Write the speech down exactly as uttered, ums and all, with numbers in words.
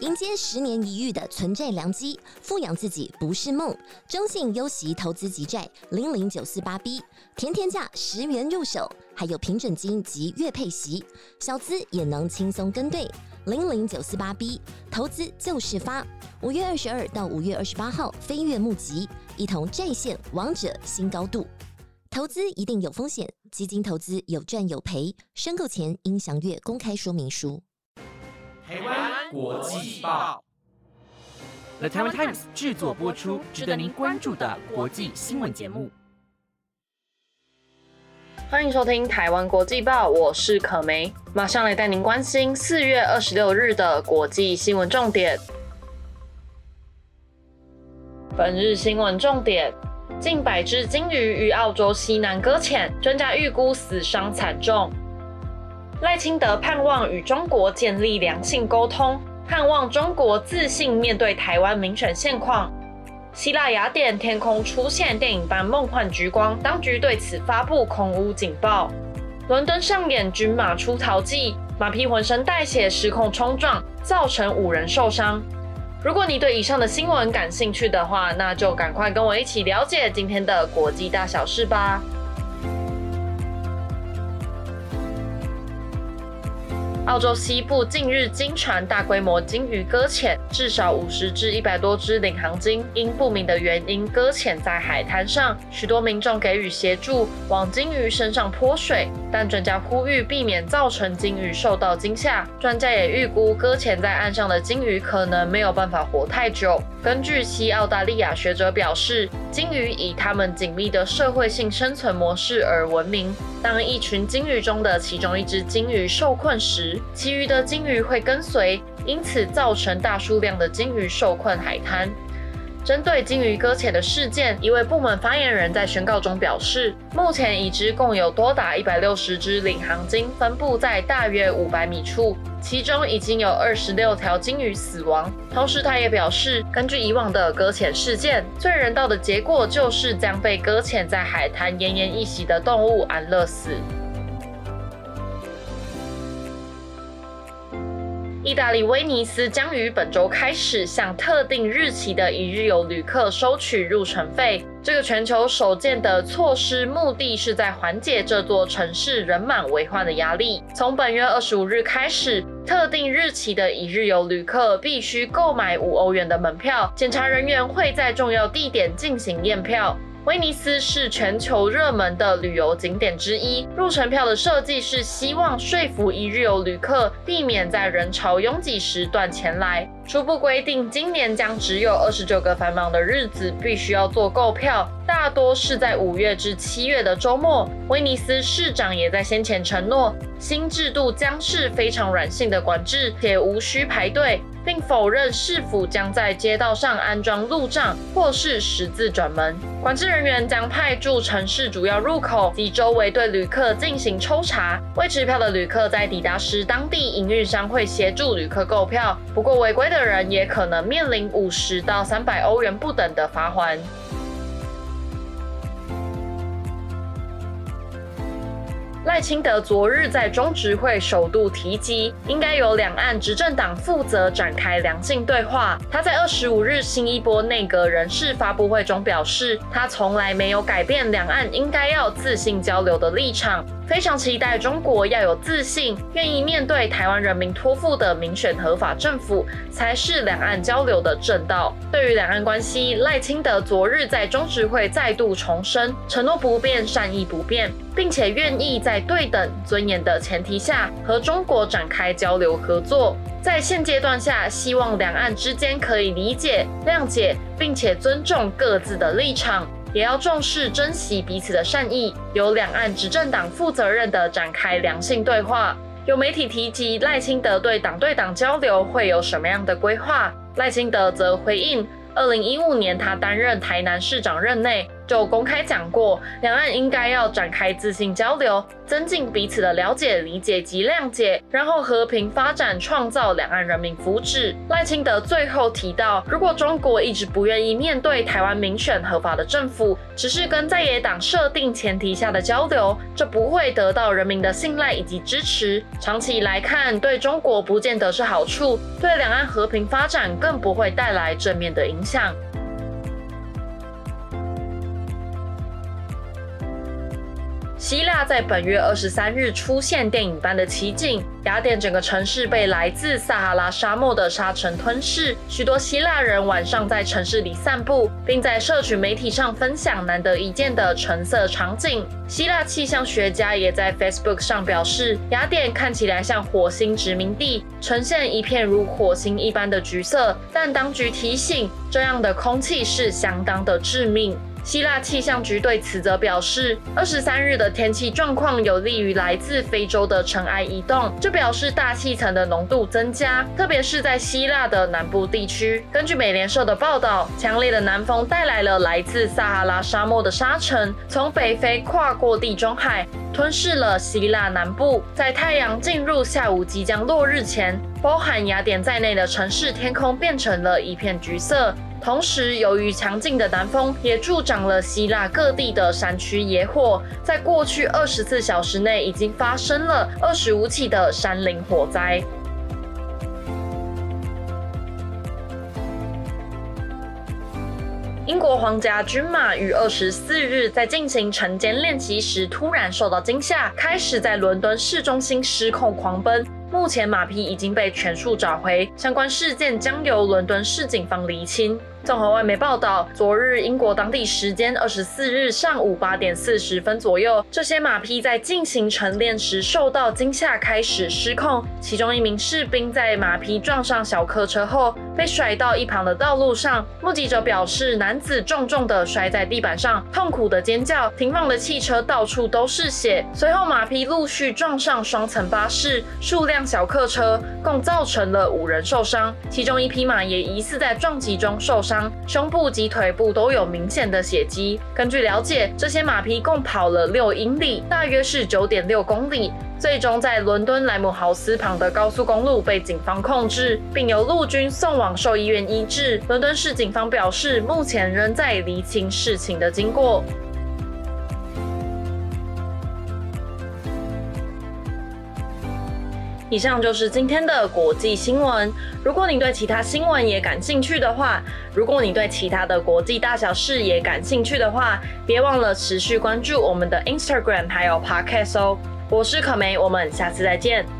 迎接十年一遇的存债良机，富养自己不是梦。中信优息投资级债零零九四八 B， 甜甜价十元入手，还有平准金及月配息，小资也能轻松跟对。零零九四八 B， 投资就是发。五月二十二到五月二十八号飞跃募集，一同债线王者新高度。投资一定有风险，基金投资有赚有赔，申购前应详阅公开说明书。 台湾国际报 ，The Taiwan Times 制作播出，值得您关注的国际新闻节目。 欢迎收听台湾国际报，我是可梅，马上来带您关心四月二十六日的国际新闻重点。本日新闻重点：近百只鲸鱼于澳洲西南搁浅，专家预估死伤惨重。赖清德盼望与中国建立良性沟通，盼望中国自信面对台湾民选现况。希腊雅典天空出现电影般梦幻橘光，当局对此发布空污警报。伦敦上演军马出逃记，马匹浑身带血失控冲撞，造成五人受伤。如果你对以上的新闻感兴趣的话，那就赶快跟我一起了解今天的国际大小事吧。澳洲西部近日经传大规模鲸鱼搁浅，至少五十至一百多只领航鲸因不明的原因搁浅在海滩上，许多民众给予协助，往鲸鱼身上泼水，但专家呼吁避免造成鲸鱼受到惊吓。专家也预估搁浅在岸上的鲸鱼可能没有办法活太久。根据西澳大利亚学者表示，鲸鱼以它们紧密的社会性生存模式而闻名。当一群鲸鱼中的其中一只鲸鱼受困时，其余的鲸鱼会跟随，因此造成大数量的鲸鱼受困海滩。针对鲸鱼搁浅的事件，一位部门发言人在宣告中表示，目前已知共有多达一百六十只领航鲸分布在大约五百米处，其中已经有二十六条鲸鱼死亡。同时，他也表示，根据以往的搁浅事件，最人道的结果就是将被搁浅在海滩奄奄一息的动物安乐死。意大利威尼斯将于本周开始向特定日期的一日游旅客收取入城费。这个全球首见的措施，目的是在缓解这座城市人满为患的压力。从本月二十五日开始，特定日期的一日游旅客必须购买五欧元的门票，检查人员会在重要地点进行验票。威尼斯是全球热门的旅游景点之一，入城票的设计是希望说服一日游旅客避免在人潮拥挤时段前来。初步规定，今年将只有二十九个繁忙的日子必须要做购票，大多是在五月至七月的周末。威尼斯市长也在先前承诺，新制度将是非常软性的管制，且无需排队，并否认市府将在街道上安装路障或是十字转门。管制人员将派驻城市主要入口及周围对旅客进行抽查，未持票的旅客在抵达时，当地营运商会协助旅客购票。不过，违规的人也可能面临五十到三百欧元不等的罚锾。赖清德昨日在中执会首度提及，应该由两岸执政党负责展开良性对话。他在二十五日新一波内阁人事发布会中表示，他从来没有改变两岸应该要自信交流的立场，非常期待中国要有自信，愿意面对台湾人民托付的民选合法政府，才是两岸交流的正道。对于两岸关系，赖清德昨日在中执会再度重申，承诺不变，善意不变，并且愿意在对等尊严的前提下和中国展开交流合作。在现阶段下，希望两岸之间可以理解、谅解，并且尊重各自的立场，也要重视、珍惜彼此的善意，由两岸执政党负责任地展开良性对话。有媒体提及赖清德对党对党交流会有什么样的规划，赖清德则回应，二零一五年他担任台南市长任内， 就公开讲过，两岸应该要展开自信交流，增进彼此的了解、理解及谅解，然后和平发展，创造两岸人民福祉。赖清德最后提到，如果中国一直不愿意面对台湾民选合法的政府，只是跟在野党设定前提下的交流，这不会得到人民的信赖以及支持。长期来看，对中国不见得是好处，对两岸和平发展更不会带来正面的影响。希腊在本月二十三日出现电影般的奇景，雅典整个城市被来自撒哈拉沙漠的沙尘吞噬，许多希腊人晚上在城市里散步，并在社群媒体上分享难得一见的橙色场景。希腊气象学家也在 Facebook 上表示，雅典看起来像火星殖民地，呈现一片如火星一般的橘色，但当局提醒，这样的空气是相当的致命。希腊气象局对此则表示，二十三日的天气状况有利于来自非洲的尘埃移动，这表示大气层的浓度增加，特别是在希腊的南部地区。根据美联社的报道，强烈的南风带来了来自撒哈拉沙漠的沙尘，从北非跨过地中海，吞噬了希腊南部。在太阳进入下午即将落日前，包含雅典在内的城市天空变成了一片橘色。同时，由于强劲的南风，也助长了希腊各地的山区野火。在过去二十四小时内，已经发生了二十五起的山林火灾。英国皇家军马于二十四日在进行晨间练习时，突然受到惊吓，开始在伦敦市中心失控狂奔。目前马匹已经被全数找回，相关事件将由伦敦市警方厘清。综合外媒报道，昨日英国当地时间二十四日上午八点四十分左右，这些马匹在进行晨练时受到惊吓，开始失控。其中一名士兵在马匹撞上小客车后，被甩到一旁的道路上。目击者表示，男子重重地摔在地板上，痛苦的尖叫，停放的汽车到处都是血。随后马匹陆续撞上双层巴士、数辆小客车，共造成了五人受伤，其中一匹马也疑似在撞击中受伤。胸部及腿部都有明显的血迹。根据了解，这些马匹共跑了六英里，大约是 九点六公里，最终在伦敦莱姆豪斯旁的高速公路被警方控制，并由陆军送往兽医院医治。伦敦市警方表示，目前仍在厘清事情的经过。以上就是今天的国际新闻。如果你对其他新闻也感兴趣的话，如果你对其他的国际大小事也感兴趣的话，别忘了持续关注我们的 Instagram 还有 Podcast 哦。我是可梅，我们下次再见。